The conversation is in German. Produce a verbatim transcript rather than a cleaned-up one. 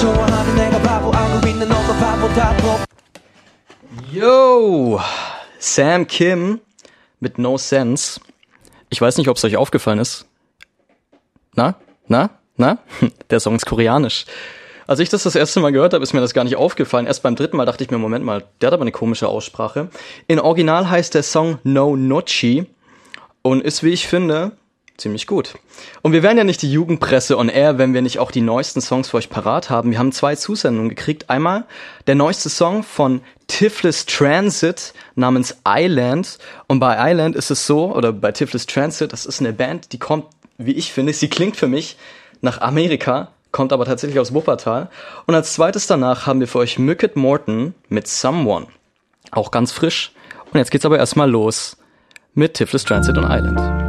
Yo, Sam Kim mit No Sense. Ich weiß nicht, ob es euch aufgefallen ist. Na? Na? Na? Der Song ist koreanisch. Als ich das das erste Mal gehört habe, ist mir das gar nicht aufgefallen. Erst beim dritten Mal dachte ich mir, Moment mal, der hat aber eine komische Aussprache. In Original heißt der Song No Nochi und ist, wie ich finde, ziemlich gut. Und wir wären ja nicht die Jugendpresse on Air, wenn wir nicht auch die neuesten Songs für euch parat haben. Wir haben zwei Zusendungen gekriegt. Einmal der neueste Song von Tiflis Transit namens Island. Und bei Island ist es so, oder bei Tiflis Transit, das ist eine Band, die kommt, wie ich finde, sie klingt für mich nach Amerika, kommt aber tatsächlich aus Wuppertal. Und als zweites danach haben wir für euch Mücket Morton mit Someone. Auch ganz frisch. Und jetzt geht's aber erstmal los mit Tiflis Transit und Island.